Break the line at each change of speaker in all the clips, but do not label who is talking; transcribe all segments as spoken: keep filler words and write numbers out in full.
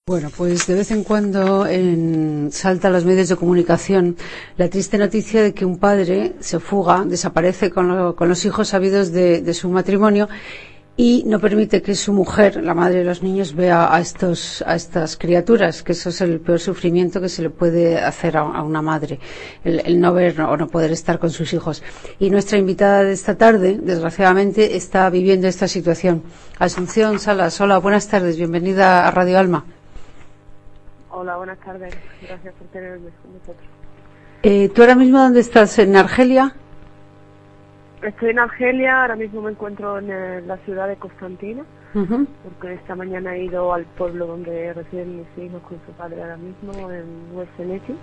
Bueno, pues de vez en cuando en, salta a los medios de comunicación la triste noticia de que un padre se fuga, desaparece con, lo, con los hijos sabidos de, de su matrimonio y no permite que su mujer, la madre de los niños, vea a, estos, a estas criaturas, que eso es el peor sufrimiento que se le puede hacer a, a una madre, el, el no ver o no poder estar con sus hijos. Y nuestra invitada de esta tarde, desgraciadamente, está viviendo esta situación. Asunción Salas, hola, buenas tardes, bienvenida a Radio Alma.
Hola, buenas tardes. Gracias por tenerme con nosotros.
Eh, ¿Tú ahora mismo dónde estás? ¿En Argelia?
Estoy en Argelia, ahora mismo me encuentro en eh, la ciudad de Constantina, uh-huh. porque esta mañana he ido al pueblo donde residen mis hijos con su padre ahora mismo, en Hueseneti,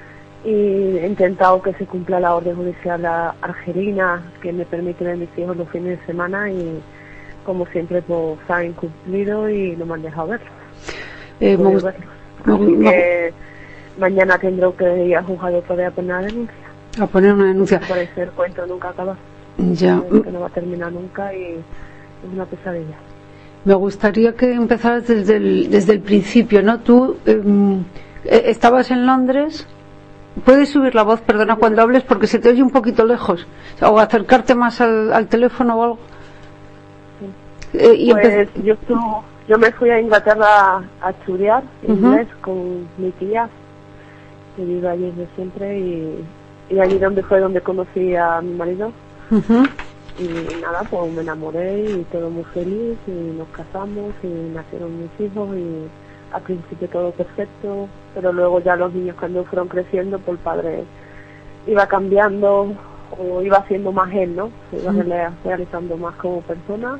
y he intentado que se cumpla la orden judicial argelina que me permite ver a mis hijos los fines de semana y, como siempre, pues se ha incumplido y no me han dejado verlos.
Eh,
no verlos. Así que mañana tendré que ir al juzgado otra vez a poner una denuncia.
A poner una denuncia.
Por eso el cuento nunca acaba.
Ya.
Que no va a terminar nunca y es una pesadilla.
Me gustaría que empezaras desde el, desde el principio, ¿no? Tú eh, estabas en Londres. ¿Puedes subir la voz, perdona, cuando hables, porque se te oye un poquito lejos? O acercarte más al, al teléfono o algo.
Sí.
Eh, y
pues
empe-
yo estuve, yo me fui a Inglaterra a estudiar inglés uh-huh. con mi tía, que vive allí desde siempre, y, y allí donde fue donde conocí a mi marido.
Uh-huh.
Y nada, pues me enamoré y todo muy feliz y nos casamos y nacieron mis hijos y al principio todo perfecto, pero luego ya los niños cuando fueron creciendo, pues el padre iba cambiando o iba haciendo más él, ¿no? Se iba uh-huh. realizando más como persona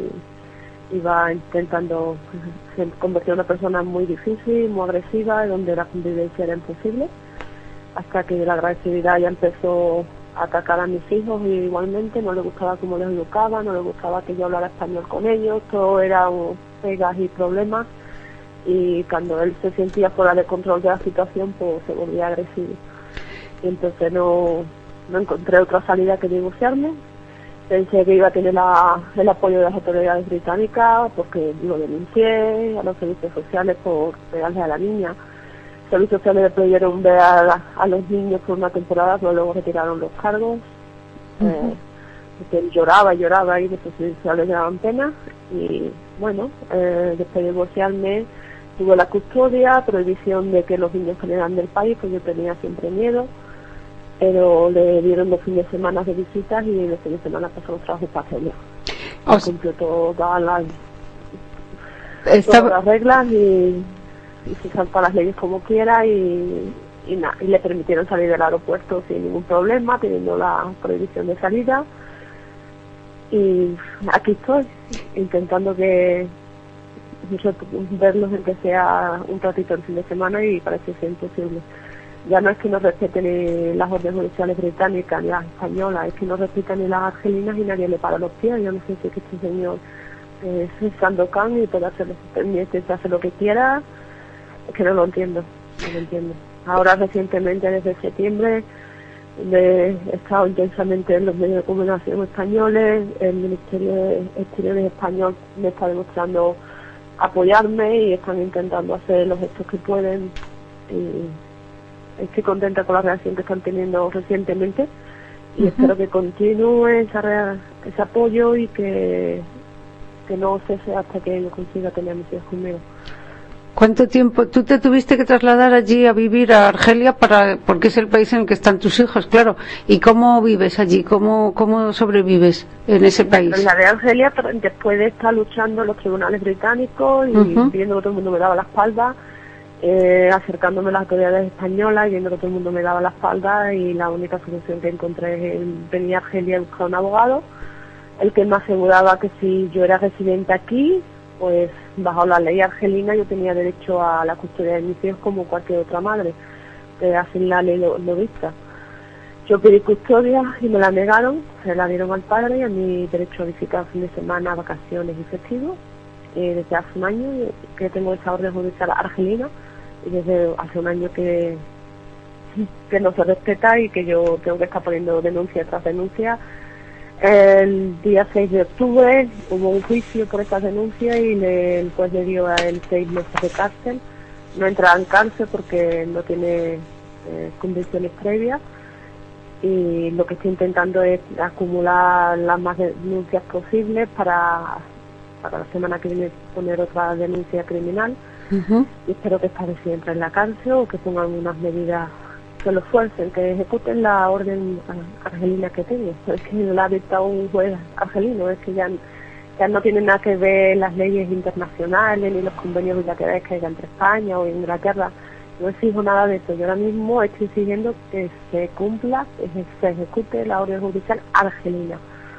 y iba intentando, se convirtió en una persona muy difícil, muy agresiva, donde la convivencia era imposible, hasta que la agresividad ya empezó a atacar a mis hijos y igualmente no le gustaba cómo les educaba, no le gustaba que yo hablara español con ellos, todo era un pegas y problemas, y cuando él se sentía fuera de control de la situación, pues se volvía agresivo. Y entonces no, no encontré otra salida que divorciarme. Pensé que iba a tener la, el apoyo de las autoridades británicas, porque lo denuncié a los servicios sociales por pegarle a la niña. Los servicios sociales le pidieron ver a, a los niños por una temporada, pero luego retiraron los cargos. Uh-huh. Eh, porque él lloraba y lloraba y los servicios sociales le daban pena. Y bueno, eh, después de divorciarme, tuve la custodia, prohibición de que los niños salieran del país, pues yo tenía siempre miedo. Pero le dieron dos fines de semana de visitas y los fines de semana pasamos trabajos para hacerlo. O sea, cumplió todas las, Estaba... todas las reglas y, y se saltó las leyes como quiera y, y, na, y le permitieron salir del aeropuerto sin ningún problema, teniendo la prohibición de salida. Y aquí estoy, intentando que verlos en que sea un ratito el fin de semana y parece ser imposible. Ya no es que no respeten ni las órdenes judiciales británicas ni las españolas, es que no respetan ni las argelinas y nadie le para los pies. Yo no sé si es que este señor eh, es Sandokan y puede hacer, hace lo que quiera, es que no lo entiendo, no lo entiendo. Ahora recientemente, desde septiembre, he estado intensamente en los medios de comunicación españoles, el Ministerio de Exteriores español me está demostrando apoyarme y están intentando hacer los gestos que pueden. Y estoy contenta con la reacción que están teniendo recientemente y uh-huh. espero que continúe esa, ese apoyo y que, que no cese hasta que yo consiga tener a mis hijos conmigo.
¿Cuánto tiempo? ¿Tú te tuviste que trasladar allí a vivir a Argelia para porque es el país en el que están tus hijos, claro? ¿Y cómo vives allí? ¿Cómo, cómo sobrevives en ese país?
En la de Argelia, después de estar luchando en los tribunales británicos y uh-huh. viendo que todo el mundo me daba la espalda, Eh, acercándome a las autoridades españolas y viendo que todo el mundo me daba la espalda, y la única solución que encontré es venir a Argelia a buscar un abogado, el que me aseguraba que si yo era residente aquí, pues bajo la ley argelina yo tenía derecho a la custodia de mis hijos como cualquier otra madre, que así la ley lo, lo dicta. Yo pedí custodia y me la negaron, se la dieron al padre y a mi derecho a visitar fin de semana, vacaciones y festivos. Eh, desde hace un año que tengo esa orden judicial argelina y desde hace un año que que no se respeta y que yo tengo que estar poniendo denuncia tras denuncia El día seis de octubre hubo un juicio por estas denuncias y le, el juez le dio a él seis meses de cárcel. No entra en cárcel porque no tiene eh, condiciones previas, y lo que estoy intentando es acumular las más denuncias posibles para, para la semana que viene poner otra denuncia criminal. Uh-huh. Y espero que esta vez sí entre en la cárcel o que pongan unas medidas que lo fuercen, que ejecuten la orden argelina que tengo. Es que la ha dictado un juez argelino, es que ya, ya no tiene nada que ver las leyes internacionales ni los convenios bilaterales que hay entre España o Inglaterra. No exijo nada de eso. Yo ahora mismo estoy exigiendo que se cumpla, que se ejecute la orden judicial argelina.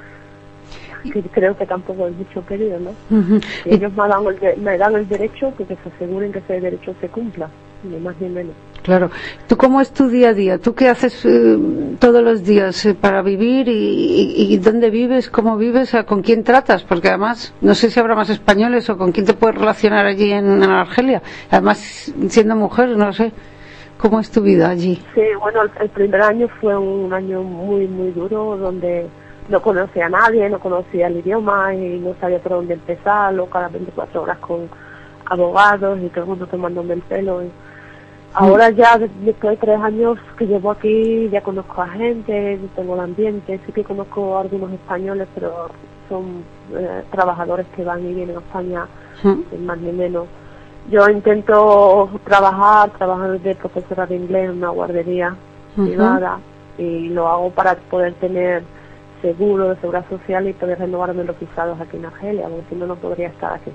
Que creo que tampoco es mucho pedido, ¿no? Uh-huh. Y ellos me dan, el, me dan el derecho, que, que se aseguren que ese derecho se cumpla, ni más ni menos.
Claro. ¿Tú cómo es tu día a día? ¿Tú qué haces eh, todos los días eh, para vivir? Y, y, ¿Y dónde vives? ¿Cómo vives? ¿Con quién tratas? Porque además, no sé si habrá más españoles o con quién te puedes relacionar allí en, en Argelia. Además, siendo mujer, no sé. ¿Cómo es tu vida allí?
Sí, bueno, el, el primer año fue un año muy, muy duro, donde no conocía a nadie, no conocía el idioma y no sabía por dónde empezar, luego cada veinticuatro horas con abogados y todo el mundo tomándome el pelo. Y ahora ya, después de tres años que llevo aquí, ya conozco a gente, tengo el ambiente, sí que conozco a algunos españoles, pero son eh, trabajadores que van y vienen a España, ¿sí? Más ni menos. Yo intento trabajar, trabajar de profesora de inglés en una guardería uh-huh. privada, y lo hago para poder tener seguro de seguridad social y poder renovarme los visados aquí en Argelia, porque si no, no podría estar aquí.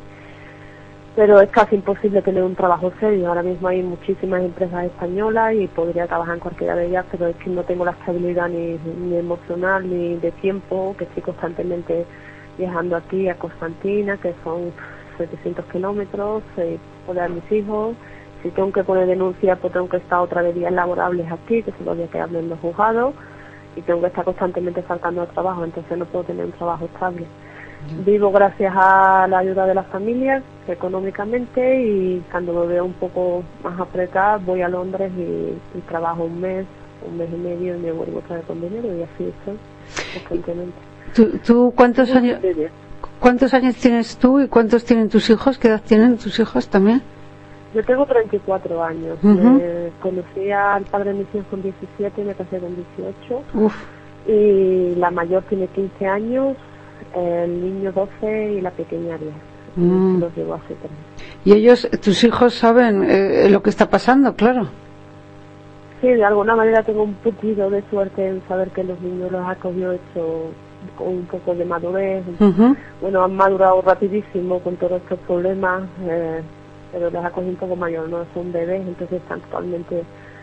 Pero es casi imposible tener un trabajo serio. Ahora mismo hay muchísimas empresas españolas y podría trabajar en cualquiera de ellas, pero es que no tengo la estabilidad ni, ni emocional ni de tiempo, que estoy constantemente viajando aquí a Constantina, que son setecientos kilómetros, eh, poder a mis hijos. Si tengo que poner denuncia, pues tengo que estar otra vez días laborables aquí, que son los días que hablen los juzgados, y tengo que estar constantemente faltando al trabajo, entonces no puedo tener un trabajo estable. Vivo gracias a la ayuda de las familias económicamente, y cuando me veo un poco más apretada voy a Londres y, y trabajo un mes, un mes y medio y me vuelvo otra vez con dinero, y así estoy constantemente.
¿Tú, tú cuántos años cuántos años tienes tú y cuántos tienen tus hijos? ¿Qué edad tienen tus hijos también?
Yo tengo treinta y cuatro años. Uh-huh. eh, conocí al padre de mis hijos con diecisiete y me casé con dieciocho. Uf. Y la mayor tiene quince años, el niño doce y la pequeña diez. Mm. Los llevo hace tres.
¿Y ellos, tus hijos, saben eh, lo que está pasando, claro?
Sí, de alguna manera tengo un poquito de suerte en saber que los niños los ha cogido hecho con un poco de madurez. Uh-huh. Bueno, han madurado rapidísimo con todos estos problemas, eh, pero les ha cogido un poco mayor, no son bebés, entonces están totalmente...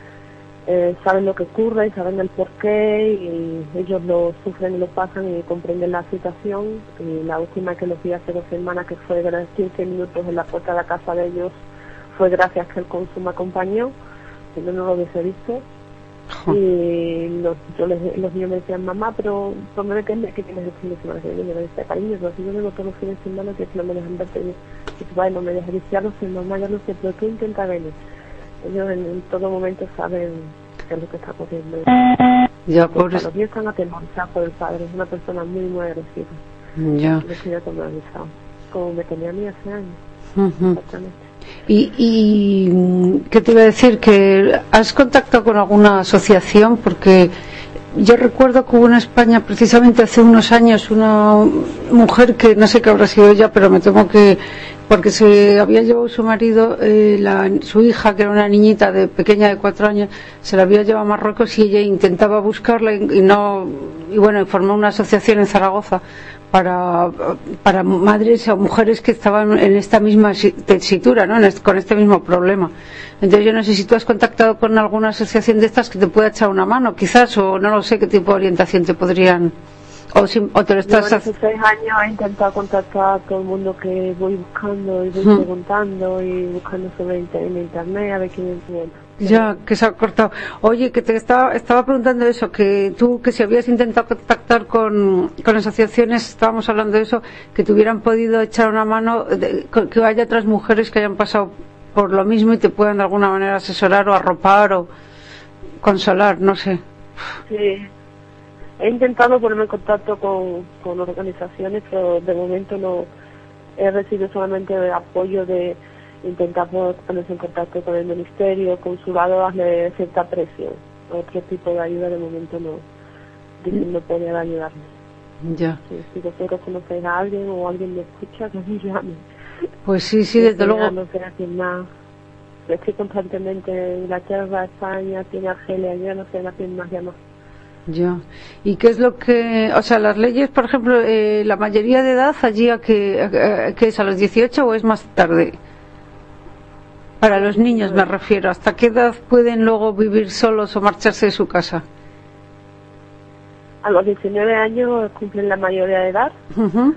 Eh, saben lo que ocurre y saben el porqué, y ellos lo sufren y lo pasan y comprenden la situación. Y la última que los vi hace dos semanas, que fue de quince minutos en la puerta de la casa de ellos, fue gracias que el cónsul me acompañó, si no, no lo hubiese visto. Uh-huh. Y los, yo les, los niños me decían, mamá, pero ¿dónde que, que tienes el fin de semana? Y yo me decía, cariño, pero si yo vengo todos los fines de semana, que no me dejan verte, y tu padre no me deja visitarlos, y mamá, ya no sé, pero tú intenta venir. Ellos en, en todo momento saben qué es lo que está ocurriendo. Ya, por eso. Los niños están atemorizados por el padre, es una persona muy, muy agresiva.
Ya.
Yo estoy atemorizado, como me tenía a mí hace años.
Uh-huh. Exactamente. Y, y ¿qué te iba a decir? ¿Que has contactado con alguna asociación? Porque yo recuerdo que hubo en España precisamente hace unos años una mujer que no sé qué habrá sido ella, pero me temo que porque se había llevado su marido, eh, la, su hija, que era una niñita de pequeña de cuatro años, se la había llevado a Marruecos, y ella intentaba buscarla y, y no, y bueno, formó una asociación en Zaragoza para para madres o mujeres que estaban en esta misma tesitura, ¿no? En este, con este mismo problema. Entonces yo no sé si tú has contactado con alguna asociación de estas que te pueda echar una mano, quizás, o no lo sé qué tipo de orientación te podrían, o, si, o te lo estás.
Yo en esos seis años he intentado contactar a todo el mundo que voy buscando y voy hmm. preguntando y buscando sobre en internet a ver quién entiende.
Ya, que se ha cortado. Oye, que te estaba, estaba preguntando eso, que tú, que si habías intentado contactar con, con asociaciones, estábamos hablando de eso, que te hubieran podido echar una mano, de, que haya otras mujeres que hayan pasado por lo mismo y te puedan de alguna manera asesorar o arropar o consolar, no sé.
Sí. he intentado ponerme en contacto con, con organizaciones, pero de momento no he recibido solamente el apoyo de intentar ponerse en contacto con el ministerio, consulado, darle cierta presión. Otro tipo de ayuda de momento no, dicen no poder ayudarme.
Ya.
Sí, si vosotros conocéis a alguien o alguien me escucha, que me llame.
Pues sí, sí, desde luego.
No sé a quién más. Estoy constantemente en Inglaterra, España, aquí en Argelia, yo no sé a quién más llama.
Ya. ¿Y qué es lo que, o sea, las leyes, por ejemplo, eh, la mayoría de edad allí a que, a, a, que es a los dieciocho o es más tarde? Para los niños me refiero, ¿hasta qué edad pueden luego vivir solos o marcharse de su casa?
A los diecinueve años cumplen la mayoría de edad, uh-huh.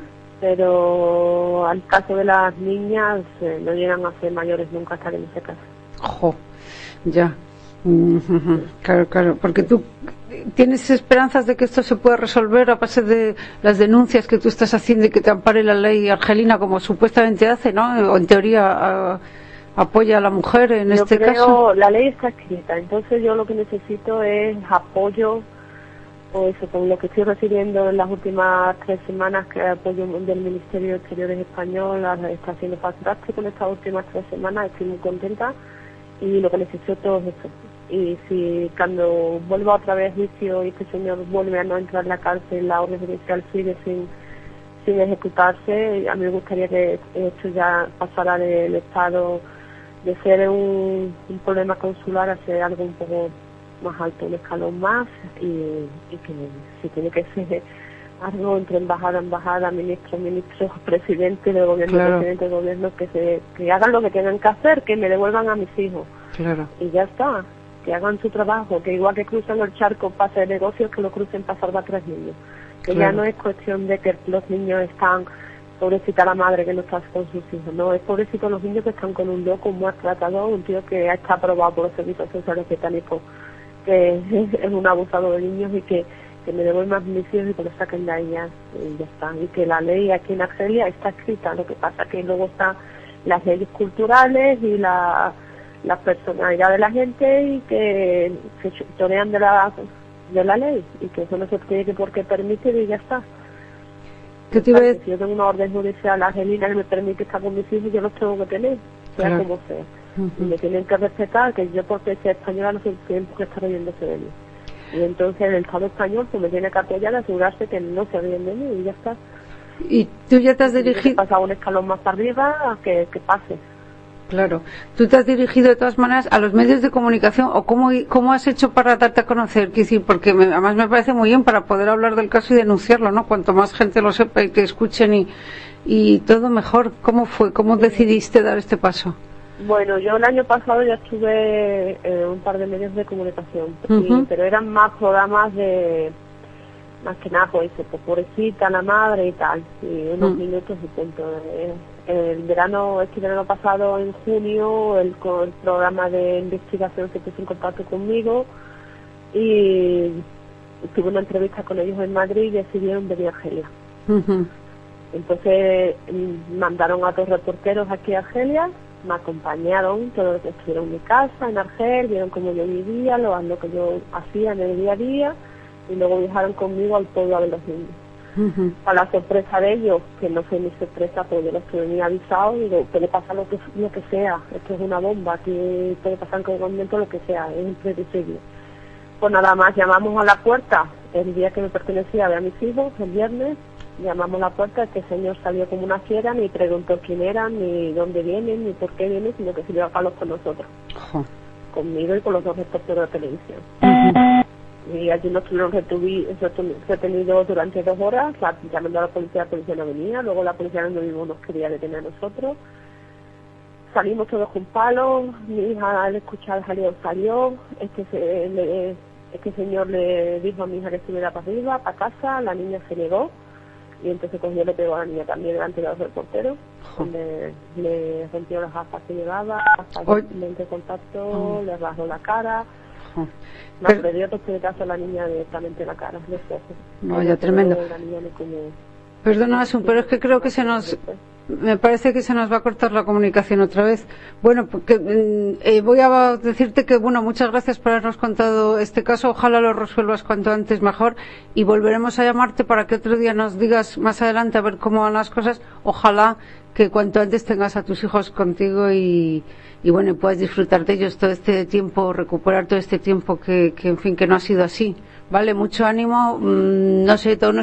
Pero al caso de las niñas eh, no llegan a ser mayores nunca hasta que no se casan.
Jo, ya. Uh-huh. Claro, claro, porque tú tienes esperanzas de que esto se pueda resolver a base de las denuncias que tú estás haciendo y que te ampare la ley argelina como supuestamente hace, ¿no? O en teoría a, apoya a la mujer en
yo
este
creo,
caso.
La ley está escrita, entonces yo lo que necesito es apoyo, o eso, con lo que estoy recibiendo en las últimas tres semanas, que apoyo del Ministerio de Exteriores español, está haciendo fantástico en estas últimas tres semanas, estoy muy contenta y lo que necesito es eso. Y si cuando vuelva otra vez a juicio y este señor vuelve a no entrar en la cárcel, la orden judicial sigue sin sin ejecutarse, a mí me gustaría que esto ya pasara del estado de ser un, un problema consular a ser algo un poco más alto, un escalón más, y, y que si tiene que ser algo entre embajada, embajada, ministro, ministro, presidente del gobierno, claro. presidente del gobierno, que se que hagan lo que tengan que hacer, que me devuelvan a mis hijos.
Claro.
Y ya está, que hagan su trabajo, que igual que cruzan el charco para hacer negocios, que lo crucen para salvar a tres niños. Que claro. Ya no es cuestión de que los niños están, pobrecita la madre que no está con sus hijos, no, es pobrecito los niños que están con un loco, un maltratador, un tío que está aprobado por los servicios sociales británicos, que es un abusador de niños, y que, que me devuelvan mis hijos y que lo saquen de ahí ya, y ya está. Y que la ley aquí en Argelia está escrita, lo que pasa que luego están las leyes culturales y la, la personalidad de la gente, y que se chorean de la, de la ley, y que eso no se tiene que por qué permitir, y ya está.
¿Qué te iba a decir?
Si yo tengo una orden judicial argelina que me permite estar con mis hijos, yo los tengo que tener, sea claro. como sea. Uh-huh. Y me tienen que respetar, que yo porque sea española no soy tiempo que está riéndose de mí. Y entonces el Estado español pues me tiene que apoyar y asegurarse que no se ríen de mí, y ya está.
¿Y tú ya te has dirigido?
Si pasa un escalón más arriba, que, que pase.
Claro. ¿Tú te has dirigido de todas maneras a los medios de comunicación, o cómo, cómo has hecho para darte a conocer? Quiero decir, porque me, además me parece muy bien para poder hablar del caso y denunciarlo, ¿no? Cuanto más gente lo sepa y te escuchen y, y todo mejor. ¿Cómo fue? ¿Cómo decidiste dar este paso?
Bueno, yo el año pasado ya estuve en eh, un par de medios de comunicación, uh-huh. y, pero eran más programas de, más que nada, pues, pues pobrecita la madre y tal, y unos uh-huh. minutos y punto. Eh, el verano, este verano pasado, en junio, el, el programa de investigación se puso en contacto conmigo y tuve una entrevista con ellos en Madrid y decidieron venir a Argelia. Uh-huh. Entonces mandaron a dos reporteros aquí a Argelia, me acompañaron, todos estuvieron en mi casa, en Argel, vieron cómo yo vivía, lo, lo que yo hacía en el día a día, y luego viajaron conmigo al pueblo de los niños. Uh-huh. A la sorpresa de ellos, que no fue mi sorpresa, porque yo los tuve ni avisado, y digo, puede pasar lo que, lo que sea, esto es una bomba, aquí puede pasar en cualquier momento lo que sea, es impredecible. Pues nada más, llamamos a la puerta, el día que me pertenecía a ver a mis hijos, el viernes, llamamos a la puerta, este señor salió como una fiera, ni preguntó quién eran, ni dónde vienen, ni por qué vienen, sino que se dio a palos con nosotros, uh-huh. conmigo y con los dos reporteros de televisión. Uh-huh. Y allí nos tuvieron retenidos durante dos horas, llamando a la policía, la policía no venía, luego la policía no mismo nos quería detener a nosotros. Salimos todos con palos, mi hija al escuchar salió, salió, este, se, le, este señor le dijo a mi hija que estuviera para arriba, para casa, la niña se negó. Y entonces cogió y le pegó a la niña también delante de los reporteros, oh. le, le rompió las gafas que llevaba, hasta oh. el lente de contacto, oh. le rasgó la cara, oh. no, pero dio todo caso a la niña directamente en la cara, los ojos.
No, ya tremendo.
La niña como...
Perdona, Asun, pero es que creo que se nos Me parece que se nos va a cortar la comunicación otra vez. Bueno, porque, eh, voy a decirte que, bueno, muchas gracias por habernos contado este caso. Ojalá lo resuelvas cuanto antes mejor y volveremos a llamarte para que otro día nos digas más adelante a ver cómo van las cosas. Ojalá que cuanto antes tengas a tus hijos contigo y, y bueno, y puedas disfrutar de ellos todo este tiempo, recuperar todo este tiempo que, que en fin, que no ha sido así. Vale, mucho ánimo. No sé, todo nuestro